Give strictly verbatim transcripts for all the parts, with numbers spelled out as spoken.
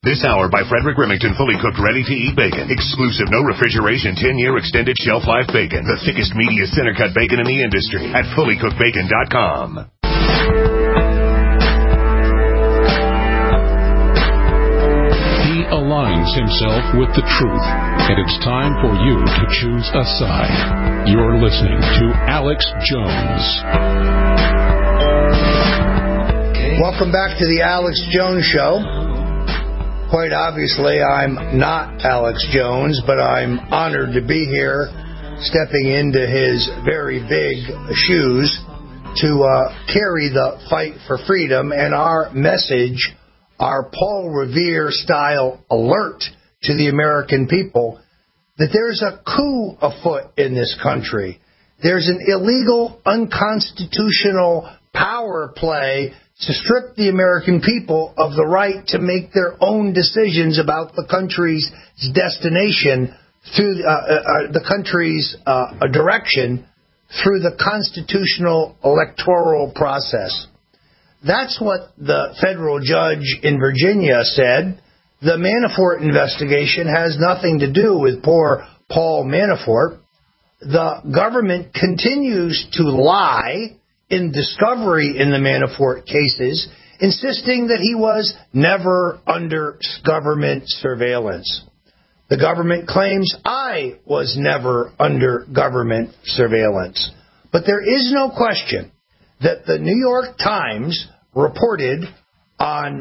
This hour by Frederick Remington, fully cooked, ready-to-eat bacon. Exclusive, no refrigeration, ten-year extended shelf life bacon. The thickest, meatiest, center-cut bacon in the industry at fully cooked bacon dot com. He aligns himself with the truth, and it's time for you to choose a side. You're listening to Alex Jones. Welcome back to the Alex Jones Show. Quite obviously, I'm not Alex Jones, but I'm honored to be here, stepping into his very big shoes to uh, carry the fight for freedom and our message, our Paul Revere-style alert to the American people that there's a coup afoot in this country. There's an illegal, unconstitutional power play to strip the American people of the right to make their own decisions about the country's destination through uh, uh, the country's uh, direction through the constitutional electoral process. That's what the federal judge in Virginia said. The Manafort investigation has nothing to do with poor Paul Manafort. The government continues to lie in discovery in the Manafort cases, insisting that he was never under government surveillance. The government claims I was never under government surveillance. But there is no question that the New York Times reported on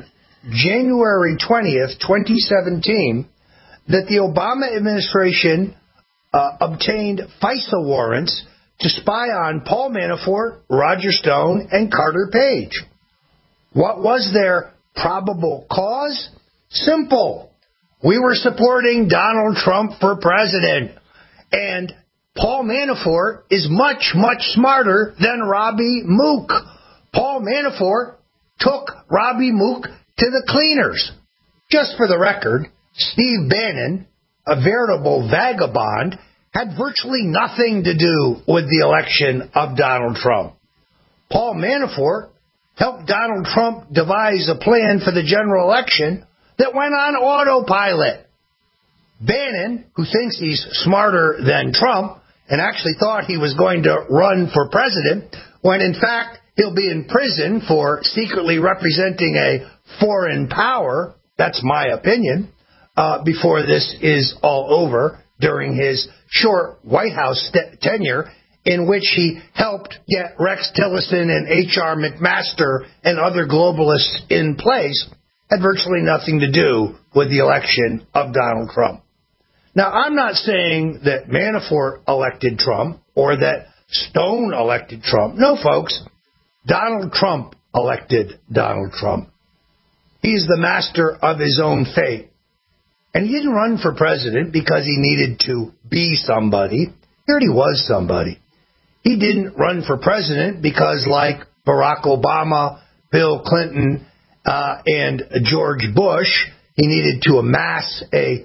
January twentieth, twenty seventeen, that the Obama administration uh, obtained FISA warrants to spy on Paul Manafort, Roger Stone, and Carter Page. What was their probable cause? Simple. We were supporting Donald Trump for president. And Paul Manafort is much, much smarter than Robbie Mook. Paul Manafort took Robbie Mook to the cleaners. Just for the record, Steve Bannon, a veritable vagabond, had virtually nothing to do with the election of Donald Trump. Paul Manafort helped Donald Trump devise a plan for the general election that went on autopilot. Bannon, who thinks he's smarter than Trump and actually thought he was going to run for president, when in fact he'll be in prison for secretly representing a foreign power, that's my opinion, uh, before this is all over, during his short White House st- tenure, in which he helped get Rex Tillerson and H R McMaster and other globalists in place, had virtually nothing to do with the election of Donald Trump. Now, I'm not saying that Manafort elected Trump or that Stone elected Trump. No, folks, Donald Trump elected Donald Trump. He's the master of his own fate. And he didn't run for president because he needed to be somebody. He already was somebody. He didn't run for president because, like Barack Obama, Bill Clinton, uh, and George Bush, he needed to amass a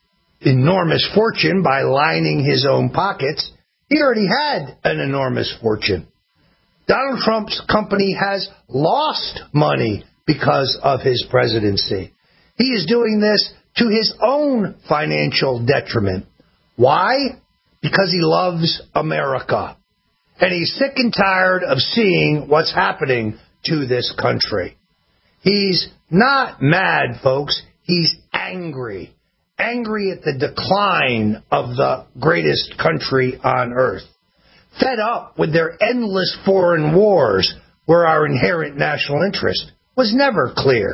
enormous fortune by lining his own pockets. He already had an enormous fortune. Donald Trump's company has lost money because of his presidency. He is doing this to his own financial detriment. Why? Because he loves America. And he's sick and tired of seeing what's happening to this country. He's not mad, folks. He's angry. Angry at the decline of the greatest country on earth. Fed up with their endless foreign wars where our inherent national interest was never clear.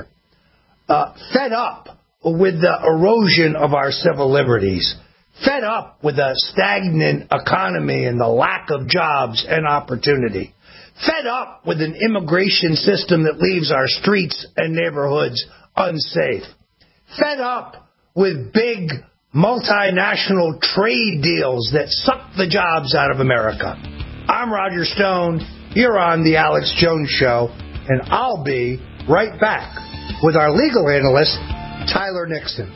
Uh, fed up with the erosion of our civil liberties, fed up with a stagnant economy and the lack of jobs and opportunity, fed up with an immigration system that leaves our streets and neighborhoods unsafe, fed up with big multinational trade deals that suck the jobs out of America. I'm Roger Stone. You're on the Alex Jones Show, and I'll be right back with our legal analyst, Tyler Nixon.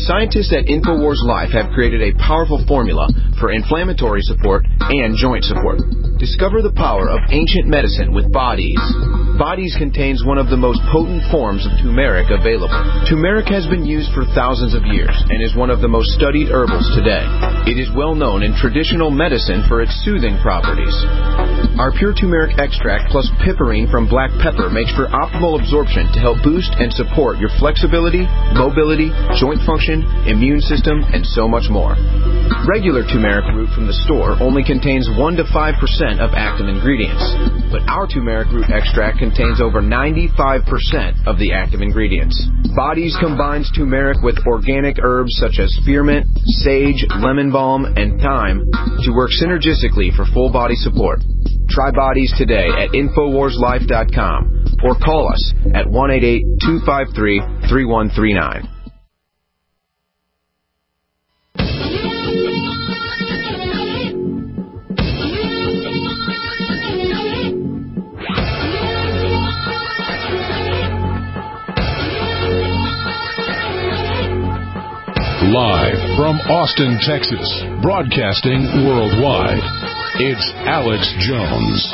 Scientists at InfoWars Life have created a powerful formula for inflammatory support and joint support. Discover the power of ancient medicine with Bodies. Bodies contains one of the most potent forms of turmeric available. Turmeric has been used for thousands of years and is one of the most studied herbals today. It is well known in traditional medicine for its soothing properties. Our pure turmeric extract plus piperine from black pepper makes for optimal absorption to help boost and support your flexibility, mobility, joint function, immune system, and so much more. Regular turmeric root from the store only contains one to five percent of active ingredients, but our turmeric root extract contains over ninety-five percent of the active ingredients. Bodies combines turmeric with organic herbs such as spearmint, sage, lemon balm, and thyme to work synergistically for full body support. Try Bodies today at Infowars Life dot com or call us at one eight eight, two five three, three one three nine. Live from Austin, Texas, broadcasting worldwide, it's Alex Jones.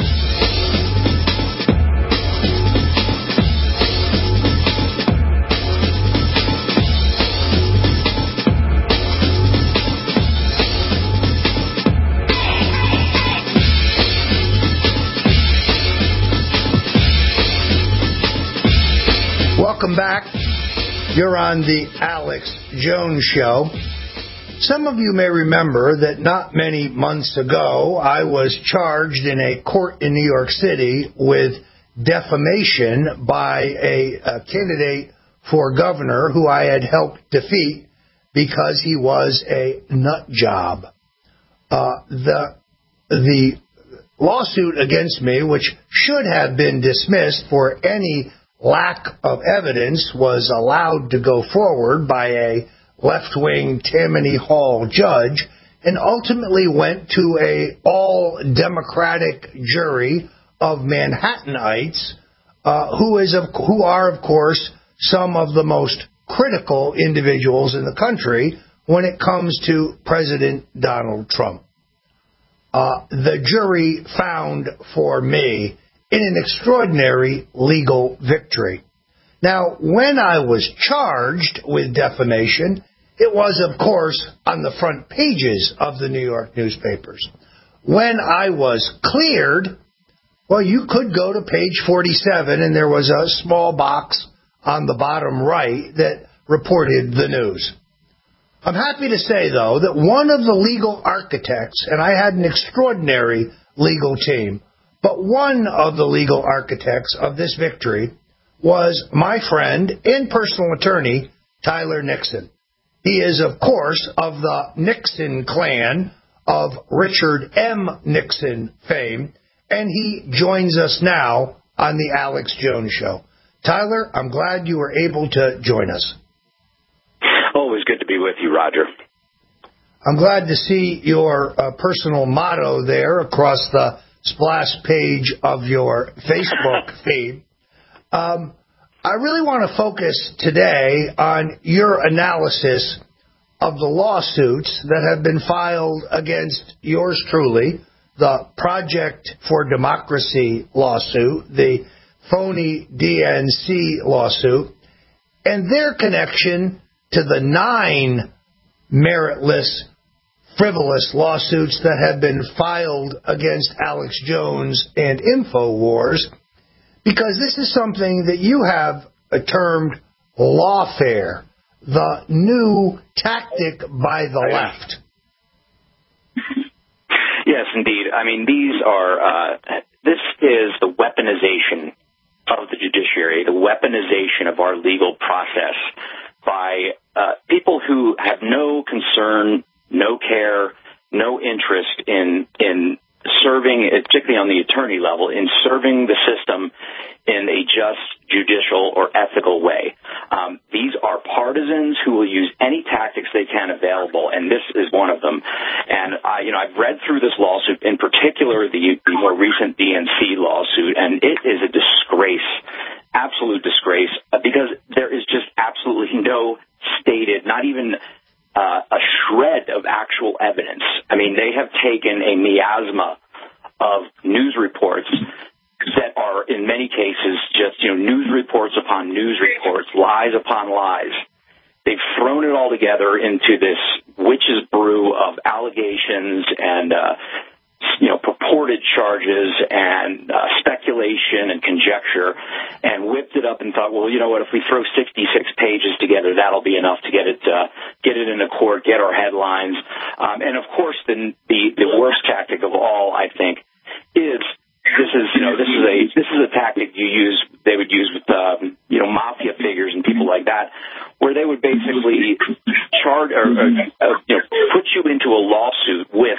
Welcome back. You're on the Alex Jones Show. Some of you may remember that not many months ago, I was charged in a court in New York City with defamation by a, a candidate for governor who I had helped defeat because he was a nut job. Uh, the, the lawsuit against me, which should have been dismissed for any lack of evidence, was allowed to go forward by a left-wing Tammany Hall judge and ultimately went to a all-Democratic jury of Manhattanites uh, who is of, who are, of course, some of the most critical individuals in the country when it comes to President Donald Trump. Uh, the jury found for me in an extraordinary legal victory. Now, when I was charged with defamation, it was, of course, on the front pages of the New York newspapers. When I was cleared, well, you could go to page forty-seven, and there was a small box on the bottom right that reported the news. I'm happy to say, though, that one of the legal architects, and I had an extraordinary legal team, but one of the legal architects of this victory was my friend and personal attorney, Tyler Nixon. He is, of course, of the Nixon clan of Richard M. Nixon fame, and he joins us now on the Alex Jones Show. Tyler, I'm glad you were able to join us. Always good to be with you, Roger. I'm glad to see your uh, personal motto there across the splash page of your Facebook feed. Um, I really want to focus today on your analysis of the lawsuits that have been filed against yours truly, the Project for Democracy lawsuit, the phony D N C lawsuit, and their connection to the nine meritless, frivolous lawsuits that have been filed against Alex Jones and InfoWars, because this is something that you have termed lawfare, the new tactic by the left. Yes, indeed. I mean, these are, uh, this is the weaponization of the judiciary, the weaponization of our legal process by uh, people who have no concern, no care, no interest in in serving, particularly on the attorney level, in serving the system in a just, judicial, or ethical way. Um, these are partisans who will use any tactics they can available, and this is one of them. And I, you know, I've read through this lawsuit, in particular the, the more recent D N C lawsuit, and it is a disgrace, absolute disgrace uh, because there is just absolutely no stated, not even uh, a shred of actual evidence. I mean, they have taken a miasma of news reports that are, in many cases, just, you know, news reports upon news reports, lies upon lies. They've thrown it all together into this witch's brew of allegations and, uh, you know, purported charges and uh, speculation and conjecture, and whipped it up and thought, well, you know what, if we throw sixty-six pages together, that'll be enough to get it uh, get it into court, get our headlines. Um, and, of course, the, the, the worst tactic of all, I think, is this is, you know, this is a this is a tactic you use, they would use with, um, you know, mafia figures and people like that, where they would basically charge or, or uh, you know, put you into a lawsuit with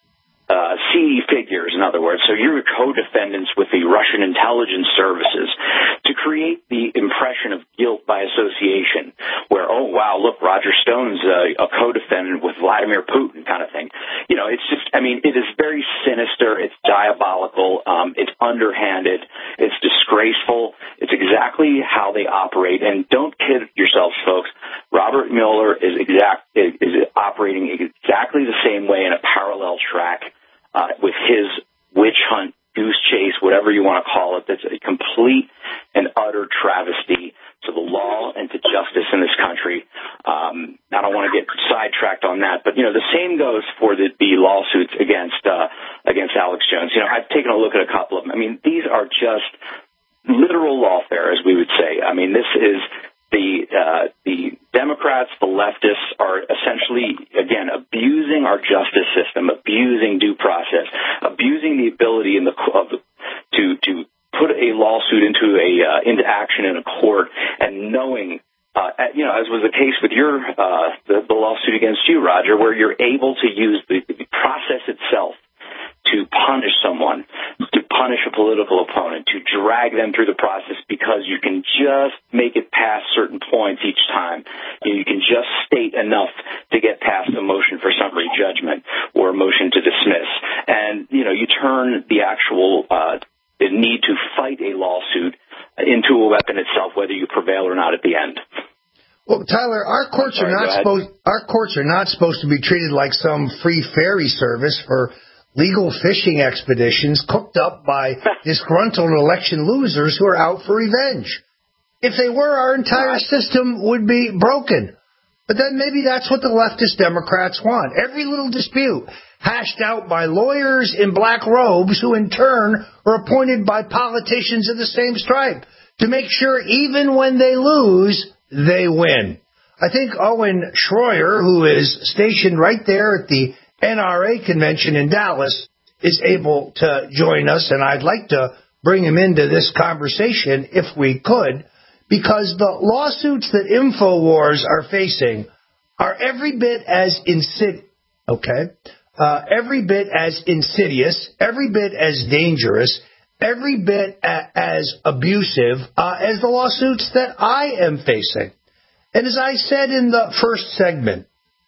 Uh, seedy figures, in other words. So you're co-defendants with the Russian intelligence services to create the impression of guilt by association where, oh, wow, look, Roger Stone's uh, a co-defendant with Vladimir Putin kind of thing. You know, it's just, I mean, it is very sinister. It's diabolical. Um, it's underhanded. It's disgraceful. It's exactly how they operate. And don't kid yourselves, folks. Robert Mueller is exact is, is operating exactly the same way in a parallel track Uh, with his witch hunt, goose chase, whatever you want to call it. That's a complete and utter travesty to the law and to justice in this country. Um, I don't want to get sidetracked on that, but, you know, the same goes for the, the lawsuits against uh, against Alex Jones. You know, I've taken a look at a couple of them. I mean, these are just literal lawfare, as we would say. I mean, this is the uh, the Democrats, the leftists are essentially, again, abusing our justice system, abusing due process, abusing the ability in the of the, to to put a lawsuit into a uh, into action in a court, and knowing, uh, you know, as was the case with your uh, the, the lawsuit against you, Roger, where you're able to use the, the process itself to punish someone, to punish a political opponent, to drag them through the process because you can just make it past certain points each time. You can just state enough to get past a motion for summary judgment or a motion to dismiss. And, you know, you turn the actual uh, the need to fight a lawsuit into a weapon itself, whether you prevail or not at the end. Well, Tyler, our courts Sorry, are not supposed our courts are not supposed to be treated like some free ferry service for legal fishing expeditions cooked up by disgruntled election losers who are out for revenge. If they were, our entire system would be broken. But then maybe that's what the leftist Democrats want. Every little dispute hashed out by lawyers in black robes who in turn are appointed by politicians of the same stripe to make sure even when they lose, they win. I think Owen Schroyer, who is stationed right there at the N R A convention in Dallas, is able to join us, and I'd like to bring him into this conversation if we could, because the lawsuits that InfoWars are facing are every bit as insid- okay, uh, every bit as insidious, every bit as dangerous, every bit a- as abusive uh, as the lawsuits that I am facing. And as I said in the first segment,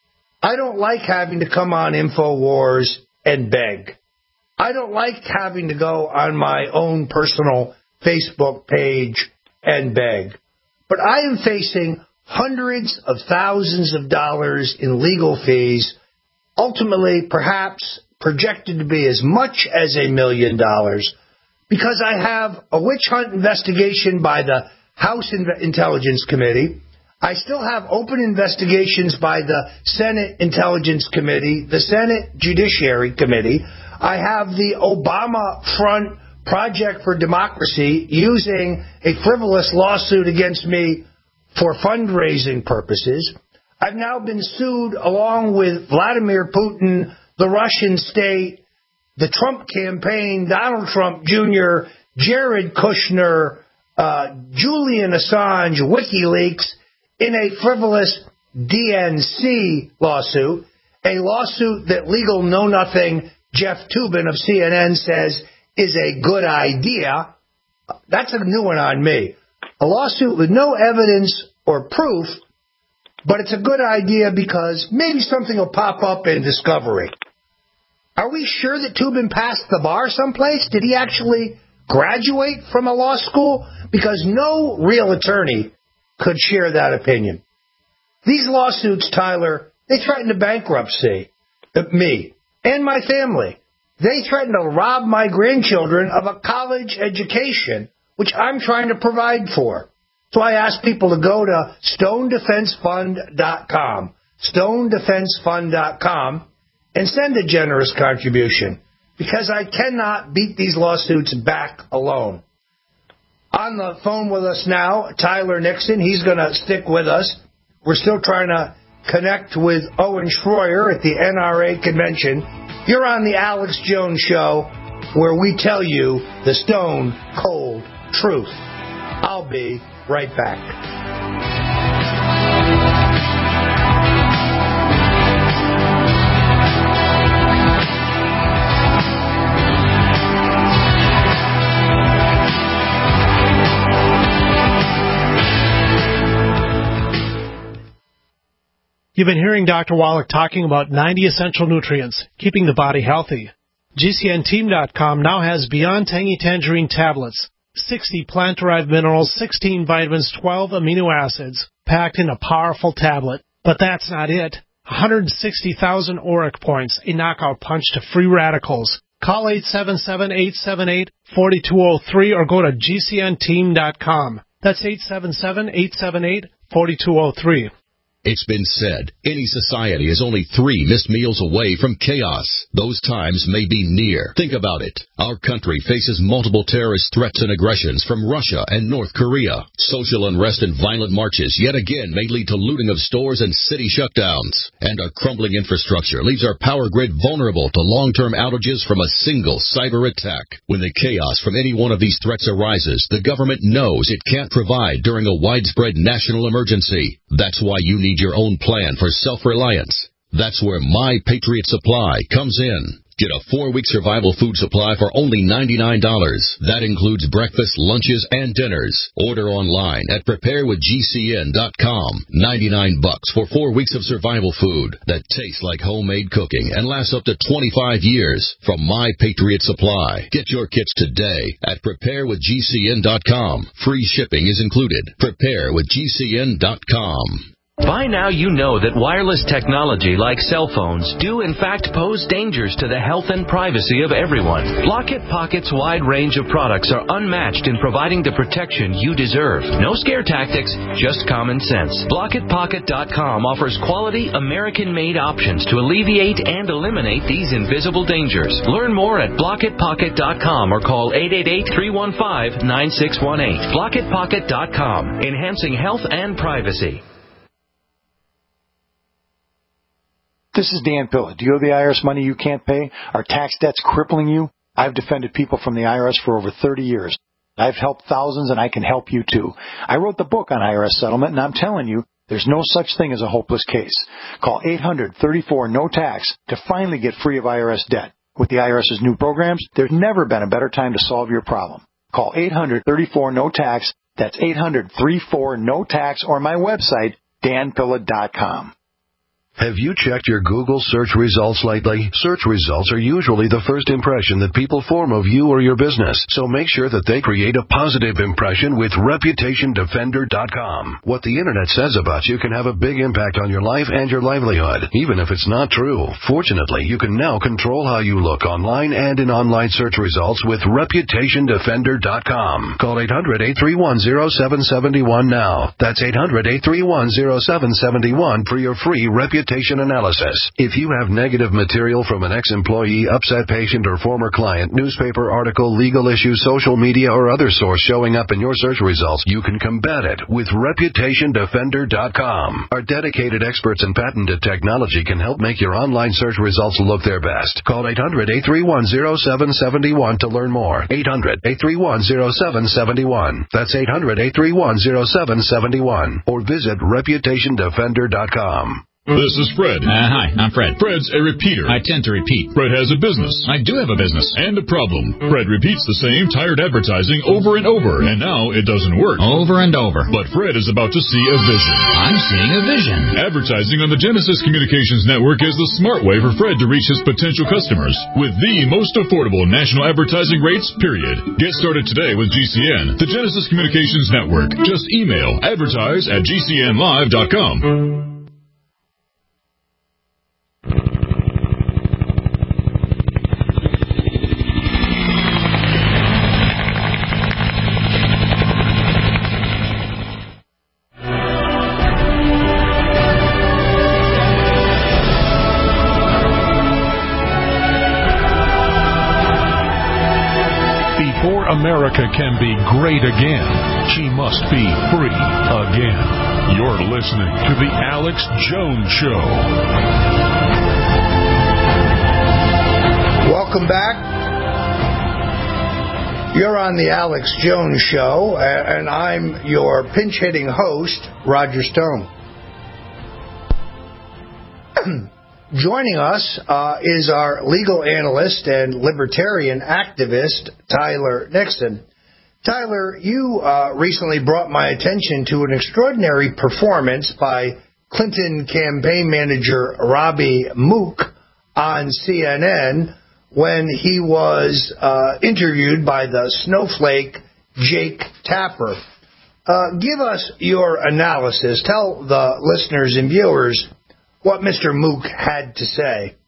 I don't like having to come on InfoWars and beg. I don't like having to go on my own personal Facebook page and beg. But I am facing hundreds of thousands of dollars in legal fees, ultimately perhaps projected to be as much as a million dollars, because I have a witch hunt investigation by the House Intelligence Committee. I still have open investigations by the Senate Intelligence Committee, the Senate Judiciary Committee. I have the Obama Front Project for Democracy using a frivolous lawsuit against me for fundraising purposes. I've now been sued along with Vladimir Putin, the Russian state, the Trump campaign, Donald Trump Junior, Jared Kushner, uh, Julian Assange, WikiLeaks, in a frivolous D N C lawsuit, a lawsuit that legal know-nothing Jeff Toobin of C N N says is a good idea. That's a new one on me. A lawsuit with no evidence or proof, but it's a good idea because maybe something will pop up in discovery. Are we sure that Toobin passed the bar someplace? Did he actually graduate from a law school? Because no real attorney could share that opinion. These lawsuits, Tyler, they threaten to bankruptcy me and my family. They threaten to rob my grandchildren of a college education, which I'm trying to provide for. So I ask people to go to stone defense fund dot com, stone defense fund dot com, and send a generous contribution, because I cannot beat these lawsuits back alone. On the phone with us now, Tyler Nixon. He's going to stick with us. We're still trying to connect with Owen Schroyer at the N R A convention. You're on the Alex Jones Show, where we tell you the stone cold truth. I'll be right back. You've been hearing Doctor Wallach talking about ninety essential nutrients, keeping the body healthy. G C N team dot com now has Beyond Tangy Tangerine tablets, sixty plant-derived minerals, sixteen vitamins, twelve amino acids, packed in a powerful tablet. But that's not it. one hundred sixty thousand auric points, a knockout punch to free radicals. Call eight seven seven, eight seven eight, four two zero three or go to G C N team dot com. That's eight seven seven, eight seven eight, four two zero three. It's been said, any society is only three missed meals away from chaos. Those times may be near. Think about it. Our country faces multiple terrorist threats and aggressions from Russia and North Korea. Social unrest and violent marches yet again may lead to looting of stores and city shutdowns. And our crumbling infrastructure leaves our power grid vulnerable to long-term outages from a single cyber attack. When the chaos from any one of these threats arises, the government knows it can't provide during a widespread national emergency. That's why you need your own plan for self-reliance. That's where My Patriot Supply comes in. Get a four-week survival food supply for only ninety-nine dollars. That includes breakfast, lunches, and dinners. Order online at prepare with G C N dot com. ninety-nine bucks for four weeks of survival food that tastes like homemade cooking and lasts up to twenty-five years from My Patriot Supply. Get your kits today at prepare with G C N dot com. Free shipping is included. prepare with G C N dot com. By now you know that wireless technology like cell phones do in fact pose dangers to the health and privacy of everyone. Blockit Pocket's wide range of products are unmatched in providing the protection you deserve. No scare tactics, just common sense. Blockit Pocket dot com offers quality American-made options to alleviate and eliminate these invisible dangers. Learn more at Blockit Pocket dot com or call eight eight eight, three one five, nine six one eight. Blockit Pocket dot com, enhancing health and privacy. This is Dan Pilla. Do you owe the I R S money you can't pay? Are tax debts crippling you? I've defended people from the I R S for over thirty years. I've helped thousands, and I can help you too. I wrote the book on I R S settlement, and I'm telling you, there's no such thing as a hopeless case. Call eight hundred, thirty-four, no tax to finally get free of I R S debt. With the IRS's new programs, there's never been a better time to solve your problem. Call eight hundred, thirty-four, no tax. That's eight hundred, thirty-four, no tax, or my website, Dan Pilla dot com. Have you checked your Google search results lately? Search results are usually the first impression that people form of you or your business, so make sure that they create a positive impression with reputation defender dot com. What the Internet says about you can have a big impact on your life and your livelihood, even if it's not true. Fortunately, you can now control how you look online and in online search results with reputation defender dot com. Call eight hundred, eight three one, zero seven seven one now. That's eight hundred, eight three one, zero seven seven one for your free reputation analysis. If you have negative material from an ex-employee, upset patient, or former client, newspaper article, legal issue, social media, or other source showing up in your search results, you can combat it with reputation defender dot com. Our dedicated experts in patented technology can help make your online search results look their best. Call eight hundred, eight three one, zero seven seven one to learn more. eight hundred, eight three one, zero seven seven one. That's eight hundred, eight three one, zero seven seven one. Or visit reputation defender dot com. This is Fred. Uh, hi, I'm Fred. Fred's a repeater. I tend to repeat. Fred has a business. I do have a business. And a problem. Fred repeats the same tired advertising over and over, and now it doesn't work. Over and over. But Fred is about to see a vision. I'm seeing a vision. Advertising on the Genesis Communications Network is the smart way for Fred to reach his potential customers with the most affordable national advertising rates, period. Get started today with G C N, the Genesis Communications Network. Just email advertise at g c n live dot com. America can be great again, she must be free again. You're listening to The Alex Jones Show. Welcome back. You're on The Alex Jones Show, and I'm your pinch-hitting host, Roger Stone. Joining us uh, is our legal analyst and libertarian activist, Tyler Nixon. Tyler, you uh, recently brought my attention to an extraordinary performance by Clinton campaign manager Robbie Mook on C N N when he was uh, interviewed by the snowflake Jake Tapper. Uh, give us your analysis. Tell the listeners and viewers what Mister Mook had to say.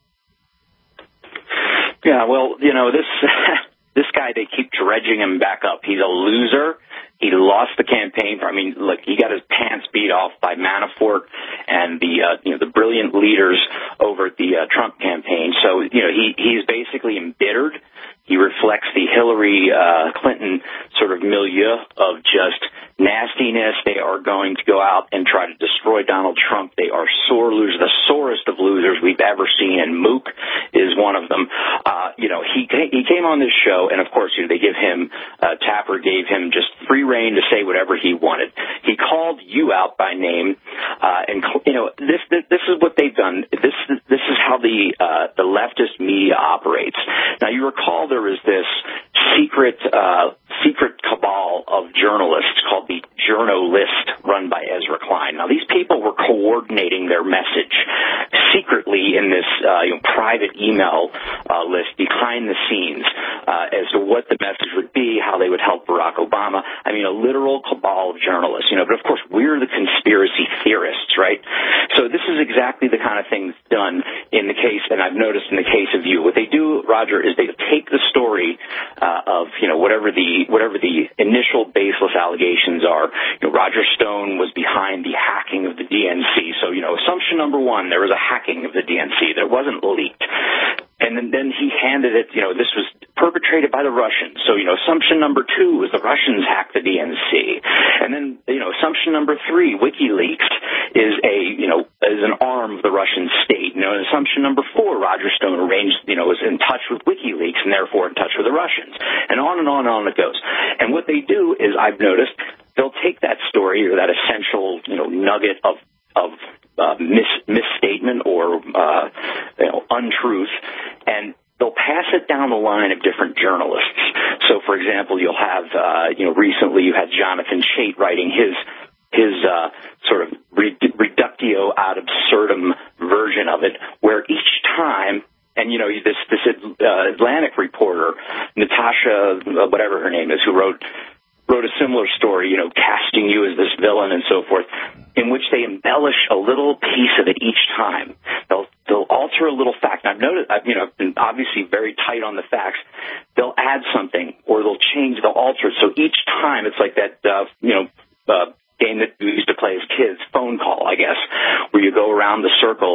Yeah, well, you know, this this guy, they keep dredging him back up. He's a loser. He lost the campaign. I mean, look, he got his pants beat off by Manafort and the uh, you know the brilliant leaders over at the uh, Trump campaign. So, you know, he he's basically embittered. He reflects the Hillary uh, Clinton sort of milieu of just nastiness. They are going to go out and try to destroy Donald Trump. They are sore losers, the sorest of losers we've ever seen, and Mook is one of them. Uh, you know, he he came on this show, and of course, you know, they give him, uh, Tapper gave him just free reign to say whatever he wanted. He called you out by name, uh, and, you know, this, this this is what they've done. This this is how the uh, the leftist media operates. Now, you recall there was this secret uh, secret cabal of journalists called the Journo List, run by Ezra Klein. Now, these people were coordinating their message secretly in this uh, you know, private email uh, list behind the scenes uh, as to what the message would be, how they would help Barack Obama. I mean, a literal cabal of journalists, you know. But of course, we're the conspiracy theorists, right? So this is exactly the kind of thing that's done in the case, and I've noticed in the case of you. What they do, Roger, is they take the story uh, of you know whatever the whatever the initial baseless allegations are. You know, Roger Stone was behind the hacking of the D N C. So, you know, assumption number one, there was a hacking of the D N C. There wasn't leaked. And then, then he handed it, you know, this was perpetrated by the Russians. So, you know, assumption number two was the Russians hacked the D N C. And then, you know, assumption number three, WikiLeaks is a, you know, is an arm of the Russian state. You know, and assumption number four, Roger Stone arranged, you know, was in touch with WikiLeaks and therefore in touch with the Russians. And on and on and on it goes. And what they do is, I've noticed, they'll take that story or that essential, you know, nugget of, of, Uh, mis- misstatement or uh, you know, untruth, and they'll pass it down the line of different journalists. So, for example, you'll have, uh, you know, recently you had Jonathan Chait writing his his uh, sort of reductio ad absurdum version of it, where each time. And, you know, this, this uh, Atlantic reporter, Natasha, whatever her name is, who wrote wrote a similar story, you know, casting you as this villain and so forth, in which they embellish a little piece of it each time. They'll they'll alter a little fact. And I've noticed, I've, you know, I've been obviously very tight on the facts. They'll add something or they'll change, they'll alter it. So each time it's like that, uh, you know, uh, game that we used to play as kids, phone call, I guess, where you go around the circle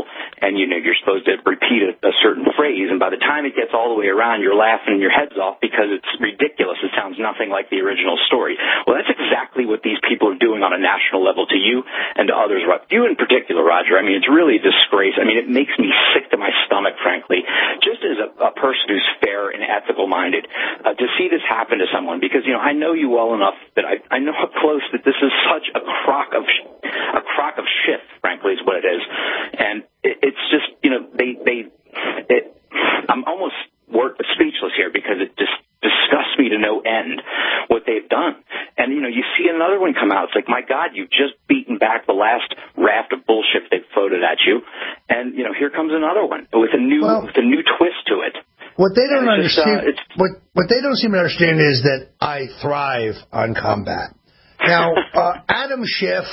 and you know you're supposed to repeat a, a certain phrase, and by the time it gets all the way around, you're laughing your heads off because it's ridiculous. It sounds nothing like the original story. Well, that's exactly what these people are doing on a national level to you and to others. You in particular, Roger. I mean, it's really a disgrace. I mean, it makes me sick to my stomach, frankly, just as a, a person who's fair and ethical-minded, uh, to see this happen to someone. Because, you know, I know you well enough that I, I know up close that this is such a crock of a crock of shit, frankly, is what it is. And it, it's just, you know, they, they, it, I'm almost word, speechless here because it just disgusts me to no end what they've done. And, you know, you see another one come out. It's like, my God, you've just beaten back the last raft of bullshit they've floated at you. And, you know, here comes another one with a new, well, with a new twist to it. What they don't understand, just, uh, what, what they don't seem to understand is that I thrive on combat. Now, uh, Adam Schiff,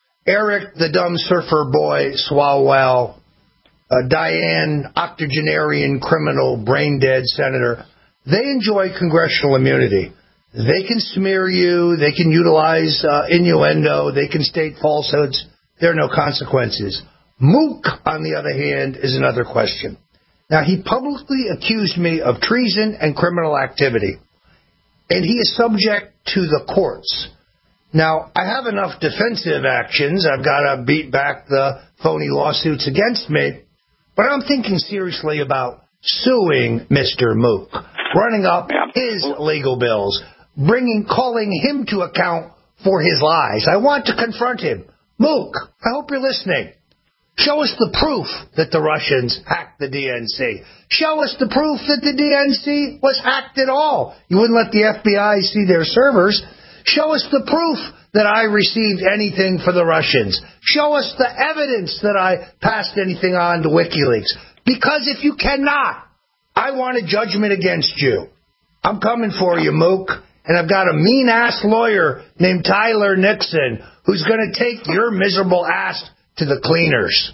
Eric the dumb surfer boy Swalwell, uh, Diane, octogenarian criminal, brain-dead senator, they enjoy congressional immunity. They can smear you. They can utilize uh, innuendo. They can state falsehoods. There are no consequences. Mook, on the other hand, is another question. Now, he publicly accused me of treason and criminal activity, and he is subject to the courts. Now, I have enough defensive actions. I've got to beat back the phony lawsuits against me, but I'm thinking seriously about suing Mister Mook, running up his legal bills, bringing, calling him to account for his lies. I want to confront him. Mook, I hope you're listening. Show us the proof that the Russians hacked the D N C. Show us the proof that the D N C was hacked at all. You wouldn't let the F B I see their servers. Show us the proof that I received anything for the Russians. Show us the evidence that I passed anything on to WikiLeaks. Because if you cannot, I want a judgment against you. I'm coming for you, Mook. And I've got a mean-ass lawyer named Tyler Nixon who's going to take your miserable ass to the cleaners.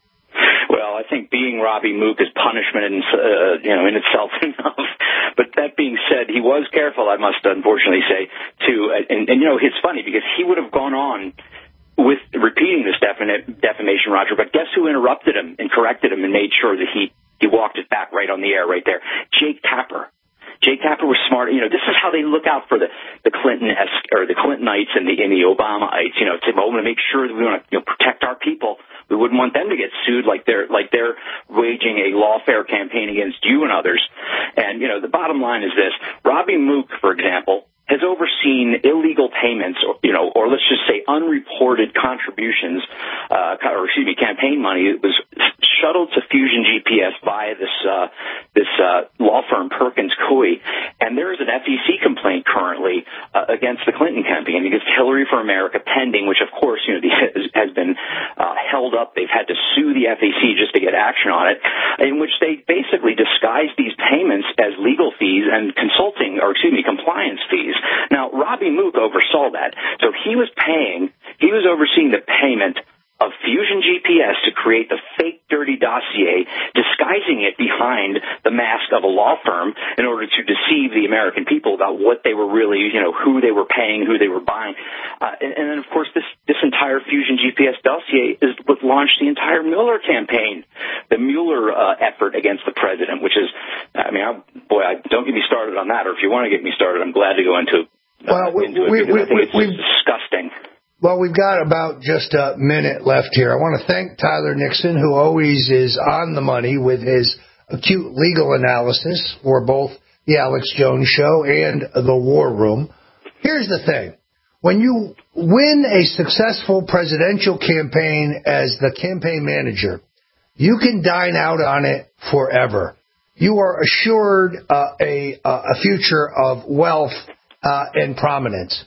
Well, I think being Robbie Mook is punishment in, uh, you know, in itself enough. But that being said, he was careful, I must unfortunately say, too. And, and you know, it's funny because he would have gone on with repeating this definite defamation, Roger. But guess who interrupted him and corrected him and made sure that he, he walked it back right on the air right there? Jake Tapper. Jake Tapper was smart. You know, this is how they look out for the, the Clinton-esque, or the Clintonites and the, and the Obamaites, you know, to, well, to make sure that we want to, you know, protect our people. We wouldn't want them to get sued like they're, like they're waging a lawfare campaign against you and others. And, you know, the bottom line is this. Robbie Mook, for example, has overseen illegal payments, or, you know, or let's just say unreported contributions, uh, or excuse me, campaign money. It was shuttled to Fusion G P S via this uh, this uh, law firm Perkins Coie, and there is an F E C complaint currently uh, against the Clinton campaign against Hillary for America pending, which of course you know the, has been uh, held up. They've had to sue the F E C just to get action on it, in which they basically disguised these payments as legal fees and consulting, or excuse me, compliance fees. Now, Robbie Mook oversaw that. So he was paying, he was overseeing the payment of Fusion G P S to create the fake dirty dossier, disguising it behind the mask of a law firm in order to deceive the American people about what they were really, you know, who they were paying, who they were buying. Uh, and, and then, of course, this, this entire Fusion G P S dossier is what launched the entire Mueller campaign, the Mueller uh, effort against the president, which is, I mean, I, boy, I, don't get me started on that, or if you want to get me started, I'm glad to go into, uh, well, we, into we, it, because we, I think we, it's disgusting. Well, we've got about just a minute left here. I want to thank Tyler Nixon, who always is on the money with his acute legal analysis for both the Alex Jones Show and the War Room. Here's the thing. When you win a successful presidential campaign as the campaign manager, you can dine out on it forever. You are assured uh, a, a future of wealth uh, and prominence.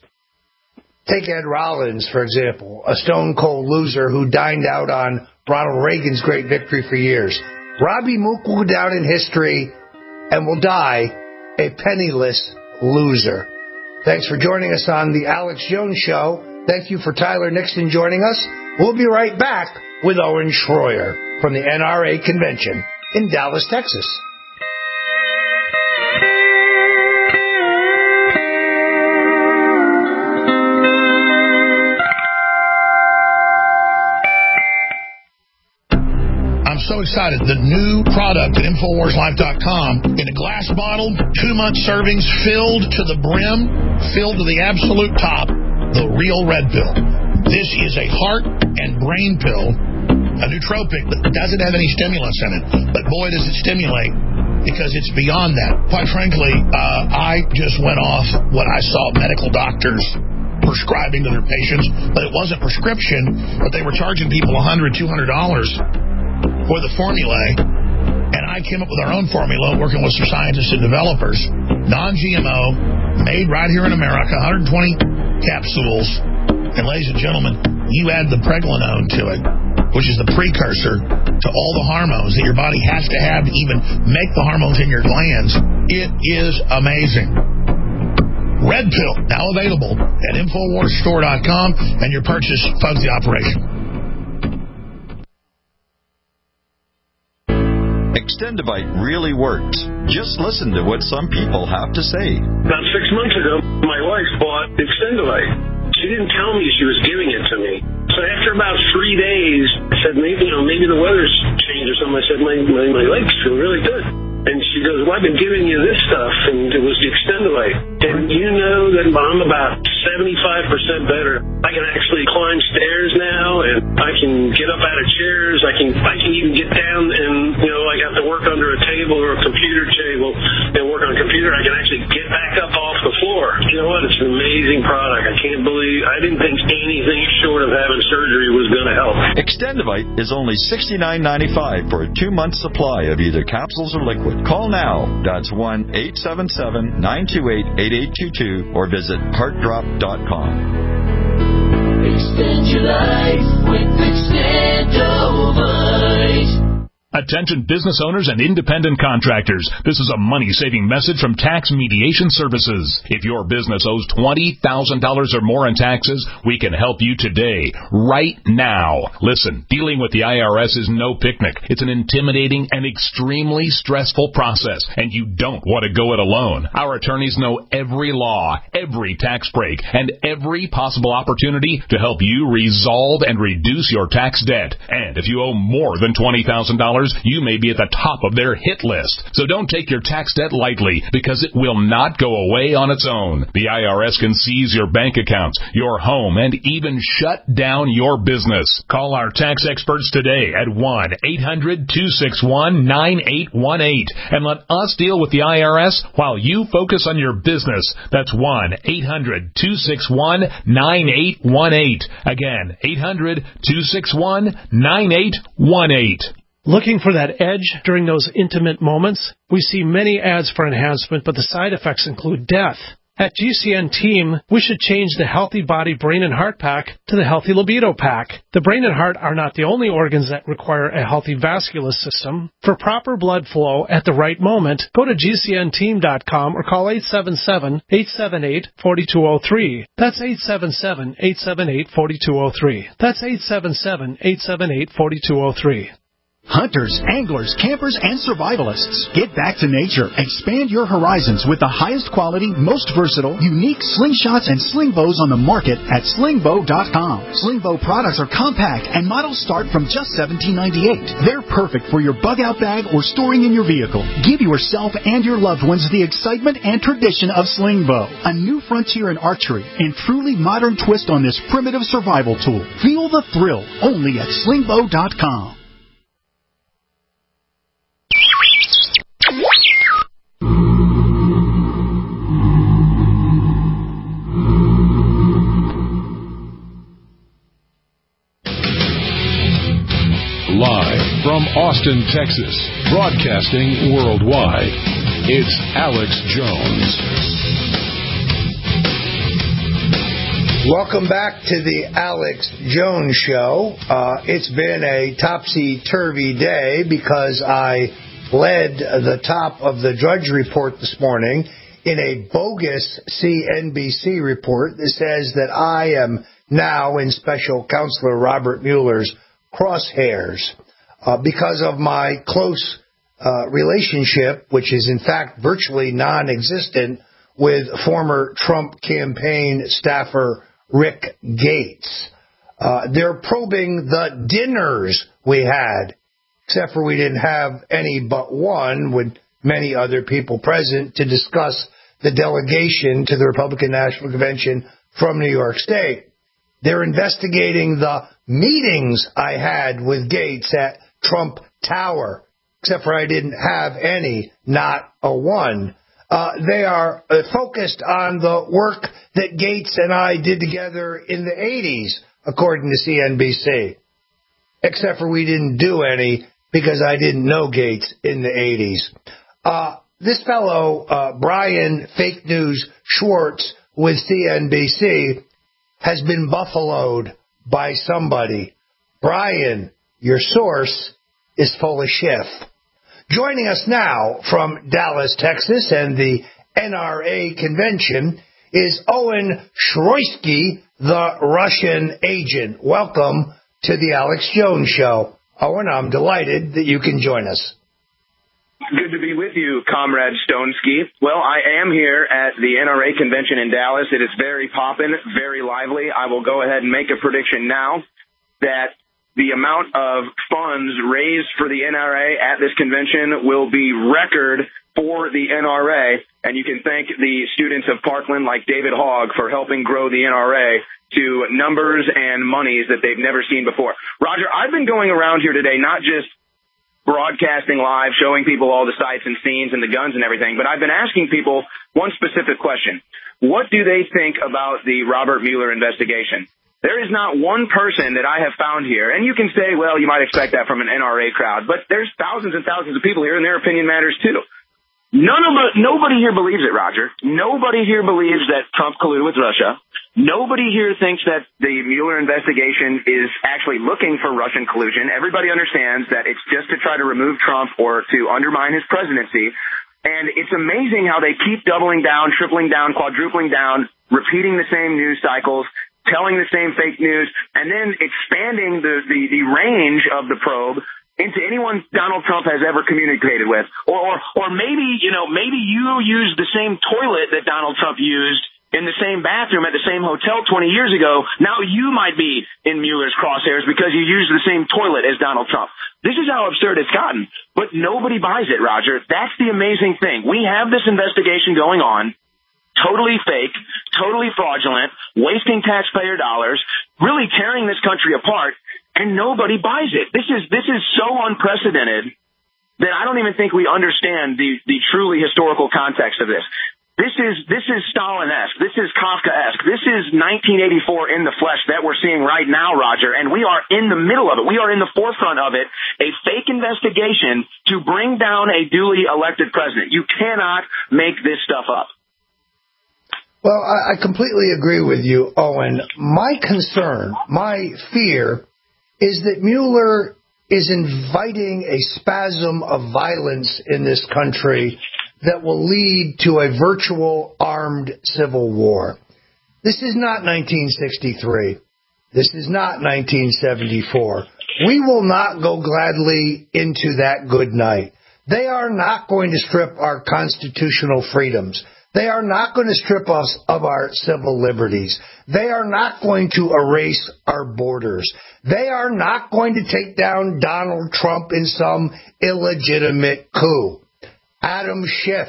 Take Ed Rollins, for example, a stone-cold loser who dined out on Ronald Reagan's great victory for years. Robbie Mook will go down in history and will die a penniless loser. Thanks for joining us on the Alex Jones Show. Thank you for Tyler Nixon joining us. We'll be right back with Owen Schroyer from the N R A convention in Dallas, Texas. So so excited. The new product at Infowars Life dot com in a glass bottle, two-month servings, filled to the brim, filled to the absolute top, the real red pill. This is a heart and brain pill, a nootropic that doesn't have any stimulants in it. But boy, does it stimulate, because it's beyond that. Quite frankly, uh, I just went off what I saw medical doctors prescribing to their patients, but it wasn't prescription, but they were charging people one hundred dollars, two hundred dollars for the formulae, and I came up with our own formula, working with some scientists and developers, non-G M O, made right here in America, one hundred twenty capsules, and ladies and gentlemen, you add the pregnenolone to it, which is the precursor to all the hormones that your body has to have to even make the hormones in your glands. It is amazing. Red Pill, now available at Infowars Store dot com, and your purchase funds the operation. Extendivite really works. Just listen to what some people have to say. About six months ago, my wife bought Extendivite. She didn't tell me she was giving it to me. So after about three days, I said, maybe, you know, maybe the weather's changed or something. I said, my, my, my legs feel really good. And she goes, well, I've been giving you this stuff, and it was the Extendivite. And you know that I'm about seventy-five percent better. I can actually climb stairs now, and I can get up out of chairs. I can I can even get down and, you know, like have to work under a table or a computer table and work on a computer. I can actually get back up off the floor. You know what? It's an amazing product. I can't believe, I didn't think anything short of having surgery was going to help. Extendivite is only sixty-nine ninety-five for a two-month supply of either capsules or liquid. Call now. That's one eight seven seven, nine two eight, eight eight two two or visit heart drop dot com. Extend your life with Extendivite. Attention business owners and independent contractors. This is a money-saving message from Tax Mediation Services. If your business owes twenty thousand dollars or more in taxes, we can help you today, right now. Listen, dealing with the I R S is no picnic. It's an intimidating and extremely stressful process, and you don't want to go it alone. Our attorneys know every law, every tax break, and every possible opportunity to help you resolve and reduce your tax debt. And if you owe more than twenty thousand dollars, you may be at the top of their hit list. So don't take your tax debt lightly, because it will not go away on its own. The I R S can seize your bank accounts, your home, and even shut down your business. Call our tax experts today at one eight hundred, two six one, nine eight one eight and let us deal with the I R S while you focus on your business. That's one eight hundred, two six one, nine eight one eight. Again, eight hundred, two six one, nine eight one eight. Looking for that edge during those intimate moments? We see many ads for enhancement, but the side effects include death. At G C N Team, we should change the Healthy Body Brain and Heart Pack to the Healthy Libido Pack. The brain and heart are not the only organs that require a healthy vascular system. For proper blood flow at the right moment, go to G C N team dot com or call eight seven seven, eight seven eight, four two zero three. That's eight seven seven, eight seven eight, four two zero three. That's eight seven seven, eight seven eight, four two zero three. Hunters, anglers, campers, and survivalists. Get back to nature. Expand your horizons with the highest quality, most versatile, unique slingshots and sling bows on the market at sling bow dot com. Sling bow products are compact and models start from just seventeen ninety-eight. They're perfect for your bug-out bag or storing in your vehicle. Give yourself and your loved ones the excitement and tradition of sling bow. A new frontier in archery and truly modern twist on this primitive survival tool. Feel the thrill only at sling bow dot com. Live from Austin, Texas, broadcasting worldwide, it's Alex Jones. Welcome back to the Alex Jones Show. Uh, it's been a topsy-turvy day because I led the top of the Drudge Report this morning in a bogus C N B C report that says that I am now in Special Counselor Robert Mueller's crosshairs uh, because of my close uh, relationship, which is in fact virtually non-existent, with former Trump campaign staffer Rick Gates. Uh, they're probing the dinners we had except for we didn't have any but one with many other people present to discuss the delegation to the Republican National Convention from New York State. They're investigating the meetings I had with Gates at Trump Tower, except for I didn't have any, not a one. Uh, they are uh, focused on the work that Gates and I did together in the eighties, according to C N B C, except for we didn't do any because I didn't know Gates in the eighties. Uh, this fellow, uh, Brian Fake News Schwartz with C N B C, has been buffaloed by somebody. Brian, your source is full of shit. Joining us now from Dallas, Texas, and the N R A convention is Owen Shroisky, the Russian agent. Welcome to the Alex Jones Show. Owen, I'm delighted that you can join us. Good to be with you, Comrade Stonesky. Well, I am here at the N R A convention in Dallas. It is very poppin', very lively. I will go ahead and make a prediction now that the amount of funds raised for the N R A at this convention will be record for the N R A, and you can thank the students of Parkland like David Hogg for helping grow the N R A to numbers and monies that they've never seen before. Roger, I've been going around here today not just broadcasting live, showing people all the sights and scenes and the guns and everything, but I've been asking people one specific question. What do they think about the Robert Mueller investigation? There is not one person that I have found here, and you can say, well, you might expect that from an N R A crowd, but there's thousands and thousands of people here, and their opinion matters too. None of the, nobody here believes it, Roger. Nobody here believes that Trump colluded with Russia. Nobody here thinks that the Mueller investigation is actually looking for Russian collusion. Everybody understands that it's just to try to remove Trump or to undermine his presidency. And it's amazing how they keep doubling down, tripling down, quadrupling down, repeating the same news cycles, telling the same fake news, and then expanding the, the, the range of the probe into anyone Donald Trump has ever communicated with. Or, or, or maybe, you know, maybe you used the same toilet that Donald Trump used in the same bathroom at the same hotel twenty years ago. Now you might be in Mueller's crosshairs because you used the same toilet as Donald Trump. This is how absurd it's gotten. But nobody buys it, Roger. That's the amazing thing. We have this investigation going on. Totally fake, totally fraudulent, wasting taxpayer dollars, really tearing this country apart, and nobody buys it. This is this is so unprecedented that I don't even think we understand the, the truly historical context of this. This is this is Stalin-esque. This is Kafka-esque. This is nineteen eighty-four in the flesh that we're seeing right now, Roger, and we are in the middle of it. We are in the forefront of it, a fake investigation to bring down a duly elected president. You cannot make this stuff up. Well, I, I completely agree with you, Owen. My concern, my fear, is that Mueller is inviting a spasm of violence in this country that will lead to a virtual armed civil war. This is not nineteen sixty-three. This is not nineteen seventy-four. We will not go gladly into that good night. They are not going to strip our constitutional freedoms. They are not going to strip us of our civil liberties. They are not going to erase our borders. They are not going to take down Donald Trump in some illegitimate coup. Adam Schiff,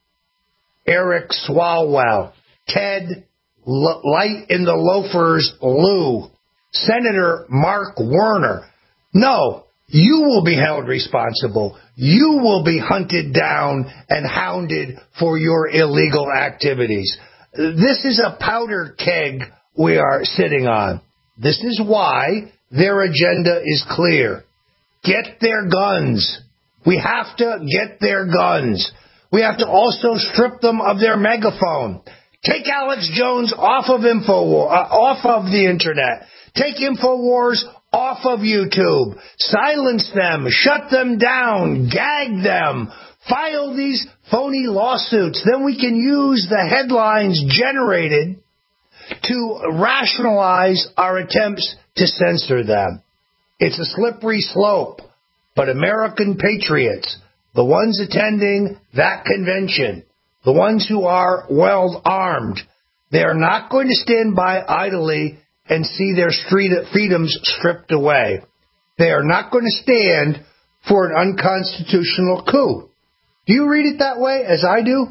Eric Swalwell, Ted L- Light in the Loafers Lou, Senator Mark Warner. No, you will be held responsible. You will be hunted down and hounded for your illegal activities. This is a powder keg we are sitting on. This is why their agenda is clear. Get their guns. We have to get their guns. We have to also strip them of their megaphone. Take Alex Jones off of Infowars, uh, off of the internet. Take Infowars off of YouTube. Silence them. Shut them down. Gag them. File these phony lawsuits. Then we can use the headlines generated to rationalize our attempts to censor them. It's a slippery slope. But American patriots, the ones attending that convention, the ones who are well armed, they are not going to stand by idly and see their freedoms stripped away. They are not going to stand for an unconstitutional coup. Do you read it that way, as I do?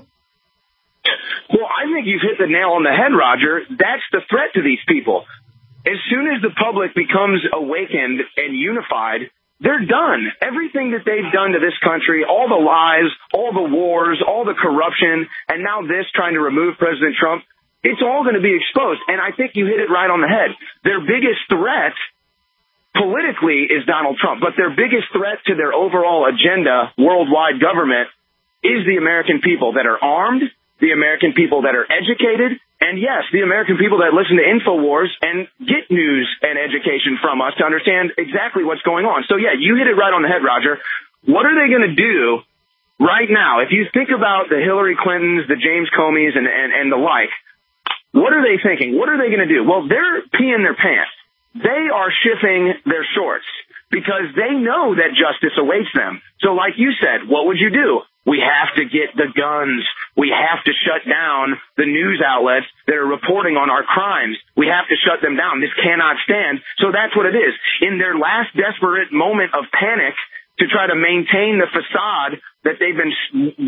Well, I think you've hit the nail on the head, Roger. That's the threat to these people. As soon as the public becomes awakened and unified, they're done. Everything that they've done to this country, all the lies, all the wars, all the corruption, and now this trying to remove President Trump, it's all going to be exposed. And I think you hit it right on the head. Their biggest threat politically is Donald Trump, but their biggest threat to their overall agenda, worldwide government, is the American people that are armed, the American people that are educated, and yes, the American people that listen to InfoWars and get news and education from us to understand exactly what's going on. So yeah, you hit it right on the head, Roger. What are they going to do right now? If you think about the Hillary Clintons, the James Comeys, and, and, and the like, what are they thinking? What are they going to do? Well, they're peeing their pants. They are shifting their shorts because they know that justice awaits them. So like you said, what would you do? We have to get the guns. We have to shut down the news outlets that are reporting on our crimes. We have to shut them down. This cannot stand. So that's what it is. In their last desperate moment of panic to try to maintain the facade that they've been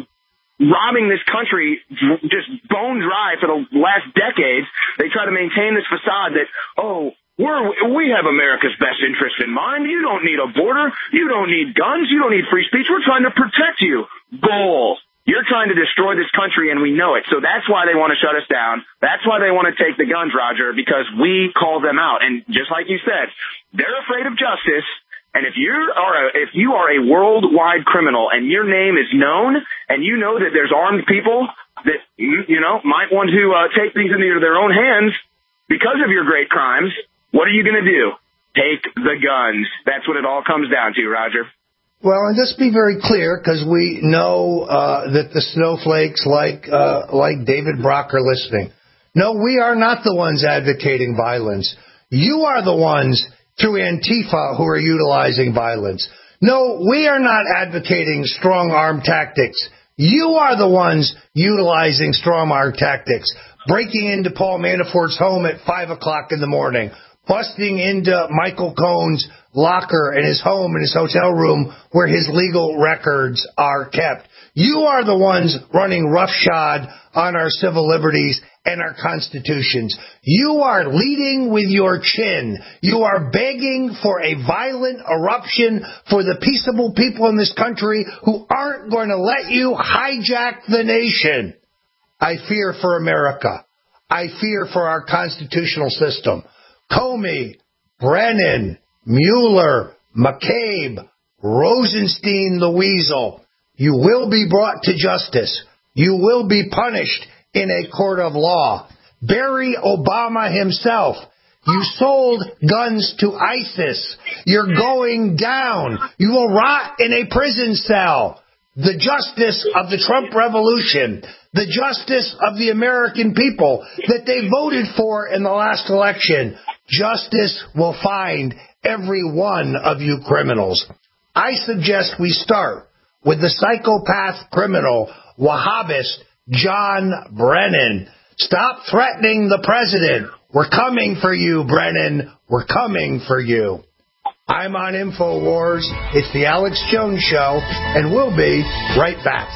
robbing this country just bone dry for the last decades, they try to maintain this facade that, oh, We're, we have America's best interest in mind. You don't need a border. You don't need guns. You don't need free speech. We're trying to protect you. Bull. You're trying to destroy this country, and we know it. So that's why they want to shut us down. That's why they want to take the guns, Roger, because we call them out. And just like you said, they're afraid of justice. And if you are a, if you are a worldwide criminal and your name is known and you know that there's armed people that, you know, might want to uh, take things into their own hands because of your great crimes, what are you going to do? Take the guns. That's what it all comes down to, Roger. Well, and just be very clear, because we know uh, that the snowflakes like uh, like David Brock are listening. No, we are not the ones advocating violence. You are the ones through Antifa who are utilizing violence. No, we are not advocating strong-arm tactics. You are the ones utilizing strong-arm tactics, breaking into Paul Manafort's home at five o'clock in the morning, busting into Michael Cohen's locker in his home, in his hotel room, where his legal records are kept. You are the ones running roughshod on our civil liberties and our constitutions. You are leading with your chin. You are begging for a violent eruption for the peaceable people in this country who aren't going to let you hijack the nation. I fear for America. I fear for our constitutional system. Comey, Brennan, Mueller, McCabe, Rosenstein the Weasel, you will be brought to justice. You will be punished in a court of law. Barry Obama himself, you sold guns to ISIS. You're going down. You will rot in a prison cell. The justice of the Trump revolution, the justice of the American people that they voted for in the last election, justice will find every one of you criminals. I suggest we start with the psychopath criminal, Wahhabist John Brennan. Stop threatening the president. We're coming for you, Brennan. We're coming for you. I'm on InfoWars. It's the Alex Jones Show, and we'll be right back.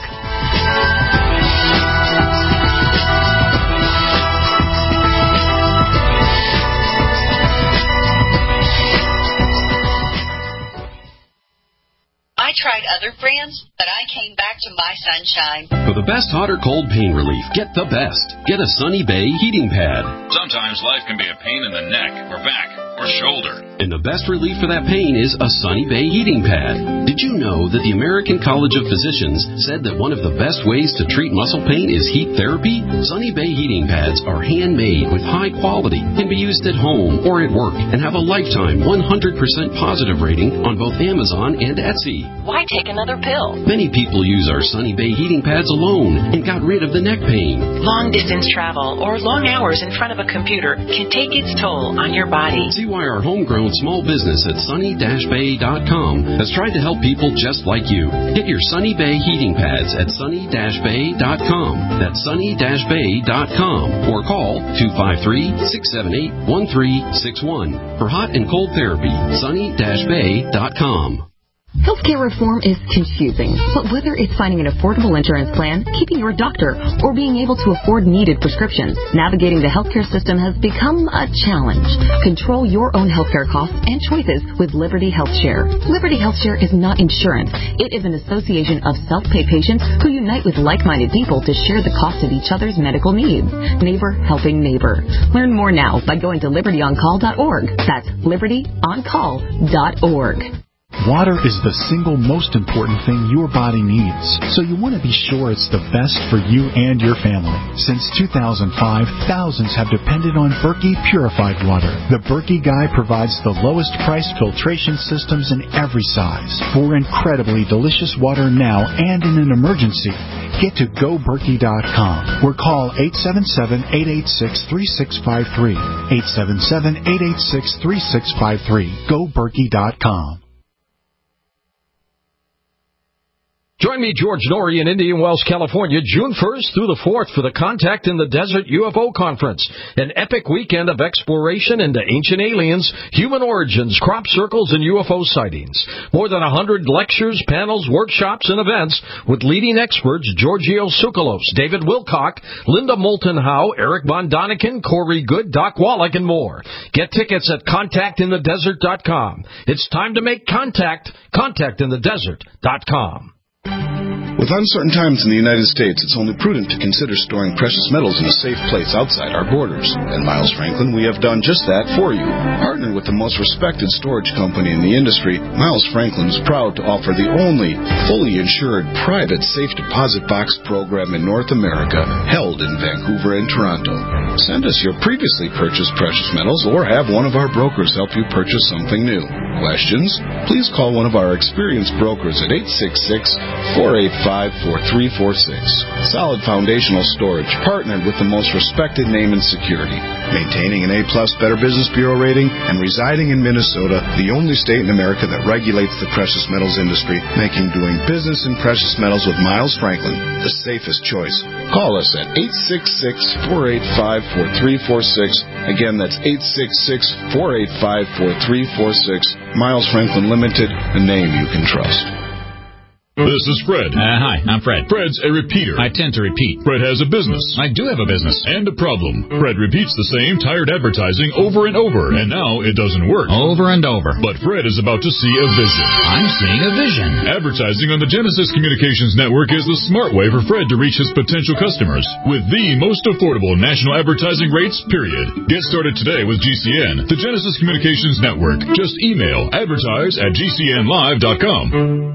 I tried other brands, but I came back to My Sunshine. For the best hot or cold pain relief, get the best. Get a Sunny Bay heating pad. Sometimes life can be a pain in the neck or back or shoulder. And the best relief for that pain is a Sunny Bay heating pad. Did you know that the American College of Physicians said that one of the best ways to treat muscle pain is heat therapy? Sunny Bay heating pads are handmade with high quality, can be used at home or at work, and have a lifetime one hundred percent positive rating on both Amazon and Etsy. Why take another pill? Many people use our Sunny Bay heating pads alone and got rid of the neck pain. Long distance travel or long hours in front of a computer can take its toll on your body. See why our homegrown small business at sunny dash bay dot com has tried to help people just like you. Get your Sunny Bay heating pads at sunny dash bay dot com. That's sunny dash bay dot com. Or call two five three, six seven eight, one three six one. For hot and cold therapy, sunny dash bay dot com. Healthcare reform is confusing, but whether it's finding an affordable insurance plan, keeping your doctor, or being able to afford needed prescriptions, navigating the healthcare system has become a challenge. Control your own healthcare costs and choices with Liberty HealthShare. Liberty HealthShare is not insurance. It is an association of self-pay patients who unite with like-minded people to share the cost of each other's medical needs. Neighbor helping neighbor. Learn more now by going to liberty on call dot org. That's liberty on call dot org. Water is the single most important thing your body needs, so you want to be sure it's the best for you and your family. Since two thousand five, thousands have depended on Berkey purified water. The Berkey Guy provides the lowest price filtration systems in every size for incredibly delicious water now and in an emergency. Get to go berkey dot com or call eight seven seven, eight eight six, three six five three. eight seven seven, eight eight six, three six five three. go berkey dot com. Join me, George Norrie, in Indian Wells, California, June first through the fourth for the Contact in the Desert U F O Conference, an epic weekend of exploration into ancient aliens, human origins, crop circles, and U F O sightings. More than one hundred lectures, panels, workshops, and events with leading experts Giorgio Tsoukalos, David Wilcock, Linda Moulton Howe, Eric Von Daniken, Corey Good, Doc Wallach, and more. Get tickets at contact in the desert dot com. It's time to make contact. contact in the desert dot com. With uncertain times in the United States, it's only prudent to consider storing precious metals in a safe place outside our borders. At Miles Franklin, we have done just that for you. Partnered with the most respected storage company in the industry, Miles Franklin is proud to offer the only fully insured private safe deposit box program in North America, held in Vancouver and Toronto. Send us your previously purchased precious metals or have one of our brokers help you purchase something new. Questions? Please call one of our experienced brokers at eight six six, four eight five, four three four six. Solid foundational storage, partnered with the most respected name in security. Maintaining an A-plus Better Business Bureau rating and residing in Minnesota, the only state in America that regulates the precious metals industry, making doing business in precious metals with Miles Franklin the safest choice. Call us at eight six six, four eight five, four three four six. Again, that's eight six six, four eight five, four three four six. Miles Franklin Limited, a name you can trust. This is Fred. Uh, hi, I'm Fred. Fred's a repeater. I tend to repeat. Fred has a business. I do have a business. And a problem. Fred repeats the same tired advertising over and over, and now it doesn't work. Over and over. But Fred is about to see a vision. I'm seeing a vision. Advertising on the Genesis Communications Network is the smart way for Fred to reach his potential customers with the most affordable national advertising rates, period. Get started today with G C N, the Genesis Communications Network. Just email advertise at g c n live dot com.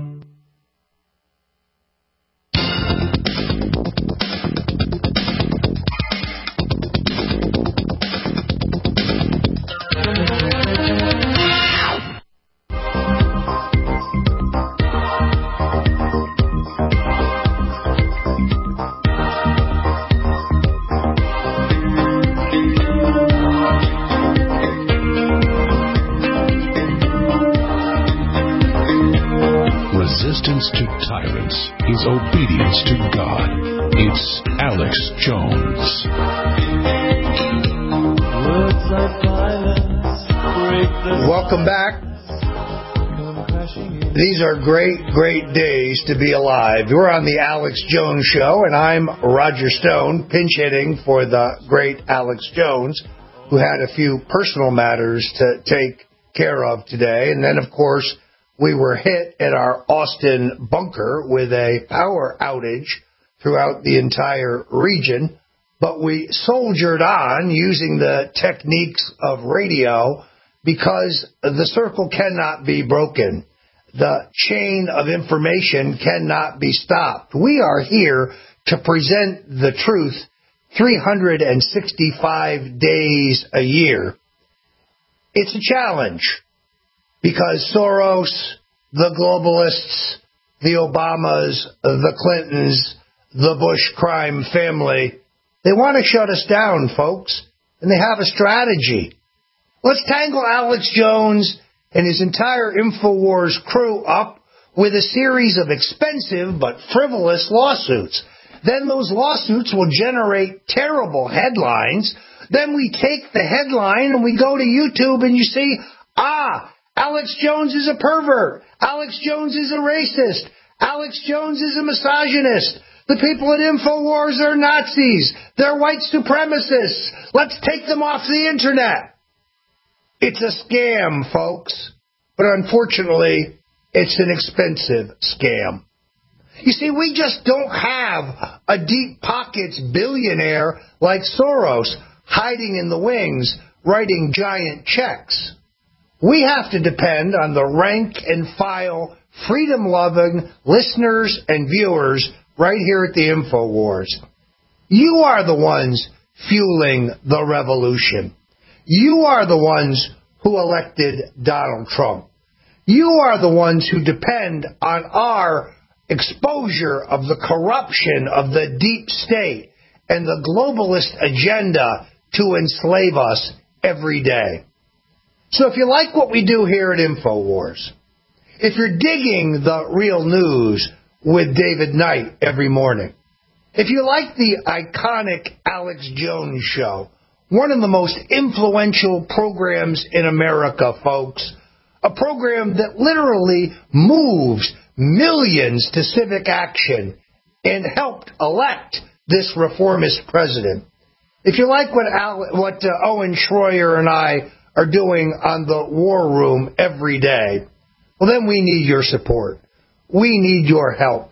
Resistance to tyrants is obedience to God. It's Alex Jones. Welcome back. These are great, great days to be alive. We're on the Alex Jones Show, and I'm Roger Stone, pinch hitting for the great Alex Jones, who had a few personal matters to take care of today. And then, of course, we were hit at our Austin bunker with a power outage throughout the entire region, but we soldiered on using the techniques of radio because the circle cannot be broken. The chain of information cannot be stopped. We are here to present the truth three hundred sixty-five days a year. It's a challenge. Because Soros, the globalists, the Obamas, the Clintons, the Bush crime family, they want to shut us down, folks, and they have a strategy. Let's tangle Alex Jones and his entire InfoWars crew up with a series of expensive but frivolous lawsuits. Then those lawsuits will generate terrible headlines. Then we take the headline and we go to YouTube and you see, ah, Alex Jones is a pervert. Alex Jones is a racist. Alex Jones is a misogynist. The people at InfoWars are Nazis. They're white supremacists. Let's take them off the internet. It's a scam, folks. But unfortunately, it's an expensive scam. You see, we just don't have a deep pockets billionaire like Soros hiding in the wings, writing giant checks. We have to depend on the rank and file, freedom-loving listeners and viewers right here at the InfoWars. You are the ones fueling the revolution. You are the ones who elected Donald Trump. You are the ones who depend on our exposure of the corruption of the deep state and the globalist agenda to enslave us every day. So if you like what we do here at InfoWars, if you're digging the real news with David Knight every morning, if you like the iconic Alex Jones Show, one of the most influential programs in America, folks, a program that literally moves millions to civic action and helped elect this reformist president. If you like what Al, what uh, Owen Schroyer and I are doing on the War Room every day, well, then we need your support. We need your help.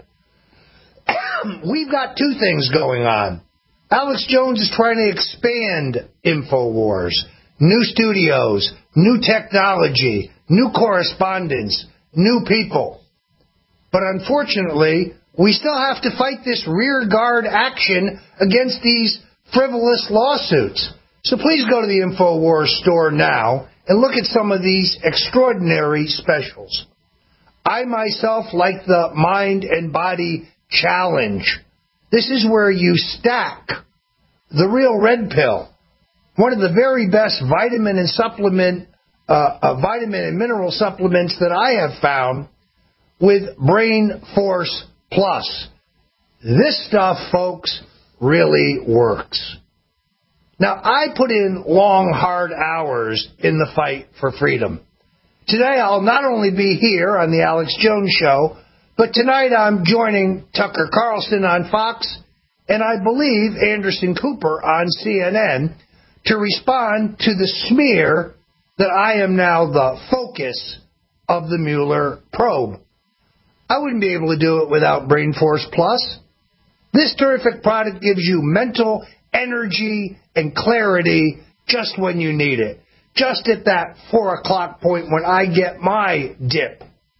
We've got two things going on. Alex Jones is trying to expand InfoWars. New studios, new technology, new correspondents, new people. But unfortunately, we still have to fight this rear guard action against these frivolous lawsuits. So please go to the InfoWars store now and look at some of these extraordinary specials. I myself like the Mind and Body Challenge. This is where you stack the Real Red Pill, one of the very best vitamin and supplement, uh, uh, vitamin and mineral supplements that I have found, with Brain Force Plus. This stuff, folks, really works. Now, I put in long, hard hours in the fight for freedom. Today, I'll not only be here on the Alex Jones Show, but tonight I'm joining Tucker Carlson on Fox, and I believe Anderson Cooper on C N N, to respond to the smear that I am now the focus of the Mueller probe. I wouldn't be able to do it without Brain Force Plus. This terrific product gives you mental energy and clarity just when you need it. Just at that four o'clock point when I get my dip.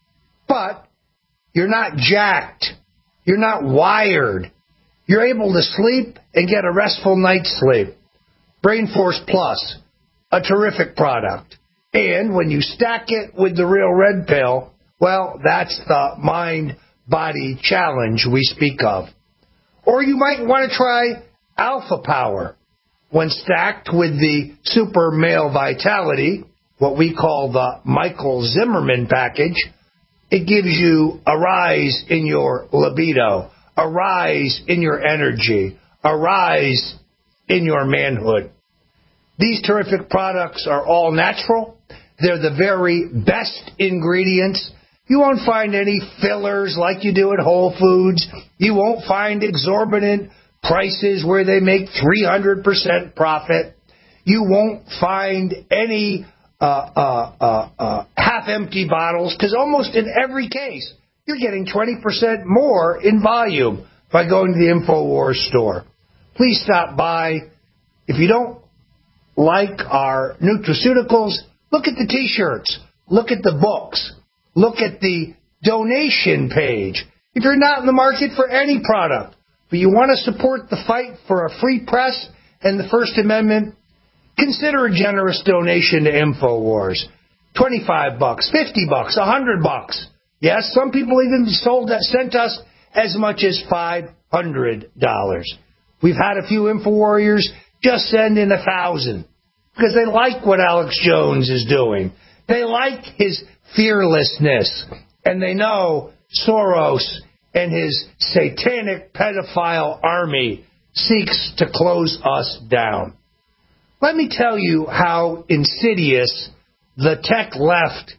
But you're not jacked. You're not wired. You're able to sleep and get a restful night's sleep. Brain Force Plus, a terrific product. And when you stack it with the Real Red Pill, well, that's the mind-body challenge we speak of. Or you might want to try Alpha Power. When stacked with the Super Male Vitality, what we call the Michael Zimmerman package, it gives you a rise in your libido, a rise in your energy, a rise in your manhood. These terrific products are all natural. They're the very best ingredients. You won't find any fillers like you do at Whole Foods. You won't find exorbitant prices where they make three hundred percent profit. You won't find any uh, uh, uh, uh, half-empty bottles, because almost in every case, you're getting twenty percent more in volume by going to the InfoWars store. Please stop by. If you don't like our nutraceuticals, look at the T-shirts. Look at the books. Look at the donation page. If you're not in the market for any product, but you want to support the fight for a free press and the First Amendment, consider a generous donation to InfoWars. twenty-five bucks, fifty bucks, one hundred bucks. Yes, some people even sold that, sent us as much as five hundred dollars. We've had a few InfoWarriors just send in a thousand because they like what Alex Jones is doing. They like his fearlessness, and they know Soros and his satanic pedophile army seeks to close us down. Let me tell you how insidious the tech left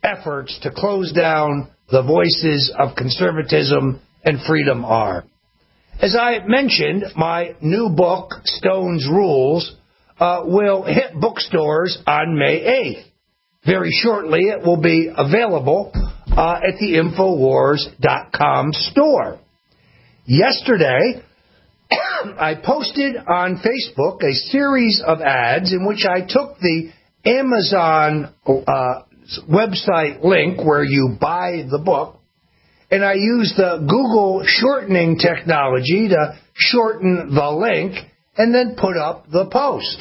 efforts to close down the voices of conservatism and freedom are. As I mentioned, my new book, Stone's Rules, uh, will hit bookstores on May eighth. Very shortly, it will be available uh, at the Infowars dot com store. Yesterday, I posted on Facebook a series of ads in which I took the Amazon uh, website link where you buy the book, and I used the Google shortening technology to shorten the link and then put up the post.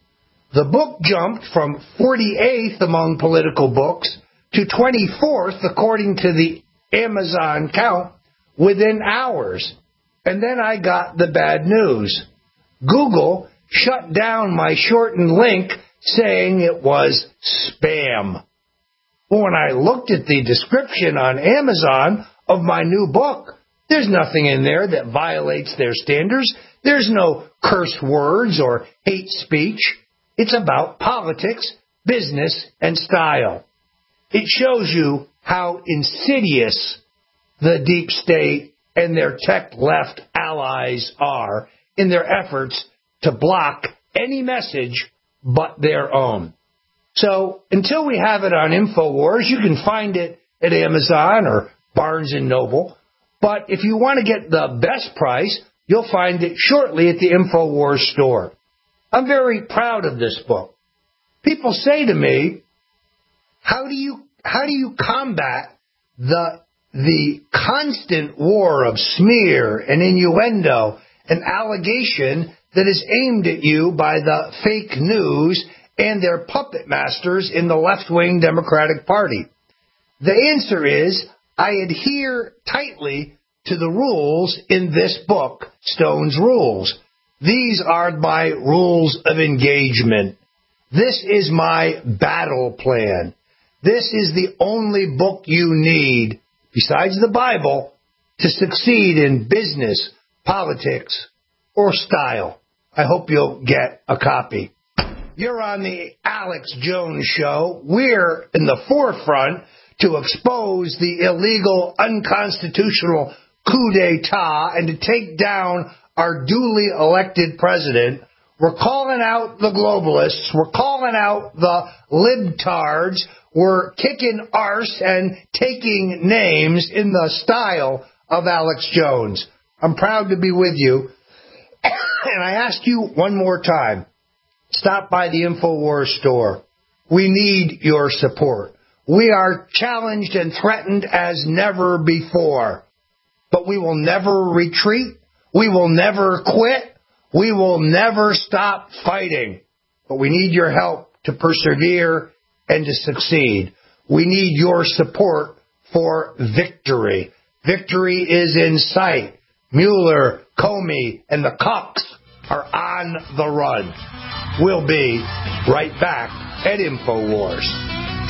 The book jumped from forty-eighth among political books to twenty-fourth according to the Amazon count within hours. And then I got the bad news. Google shut down my shortened link saying it was spam. When I looked at the description on Amazon of my new book, there's nothing in there that violates their standards. There's no curse words or hate speech. It's about politics, business, and style. It shows you how insidious the deep state and their tech left allies are in their efforts to block any message but their own. So until we have it on InfoWars, you can find it at Amazon or Barnes and Noble. But if you want to get the best price, you'll find it shortly at the InfoWars store. I'm very proud of this book. People say to me, how do you how do you combat the the constant war of smear and innuendo and allegation that is aimed at you by the fake news and their puppet masters in the left-wing Democratic Party? The answer is, I adhere tightly to the rules in this book, Stone's Rules. These are my rules of engagement. This is my battle plan. This is the only book you need, besides the Bible, to succeed in business, politics, or style. I hope you'll get a copy. You're on the Alex Jones Show. We're in the forefront to expose the illegal, unconstitutional coup d'etat and to take down our duly elected president. We're calling out the globalists. We're calling out the libtards. We're kicking arse and taking names in the style of Alex Jones. I'm proud to be with you. And I ask you one more time, stop by the InfoWars store. We need your support. We are challenged and threatened as never before. But we will never retreat. We will never quit. We will never stop fighting. But we need your help to persevere and to succeed. We need your support for victory. Victory is in sight. Mueller, Comey, and the Cox are on the run. We'll be right back at InfoWars.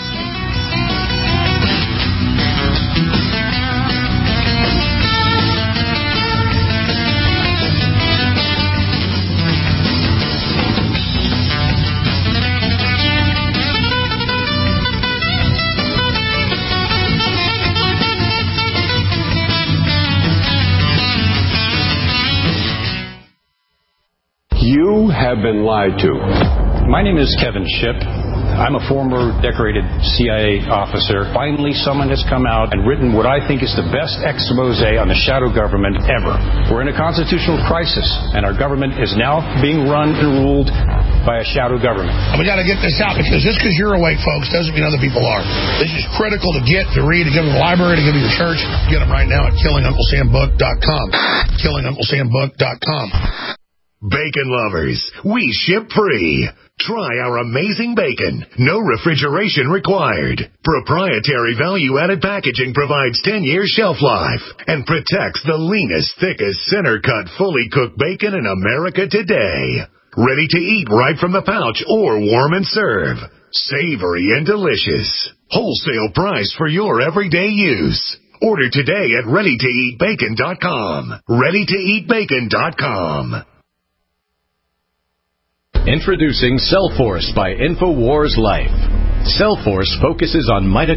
You have been lied to. My name is Kevin Shipp. I'm a former decorated C I A officer. Finally, someone has come out and written what I think is the best expose on the shadow government ever. We're in a constitutional crisis, and our government is now being run and ruled by a shadow government. And we got to get this out, because just because you're awake, folks, doesn't mean other people are. This is critical to get, to read, to give to the library, to give to your church. Get them right now at killing uncle sam book dot com. killing uncle sam book dot com. Bacon lovers, we ship free. Try our amazing bacon. No refrigeration required. Proprietary value-added packaging provides ten years shelf life and protects the leanest, thickest, center-cut, fully cooked bacon in America today. Ready to eat right from the pouch or warm and serve. Savory and delicious. Wholesale price for your everyday use. Order today at ready to eat bacon dot com. ready to eat bacon dot com. Introducing Cellforce by InfoWars Life. Cellforce focuses on mitochondria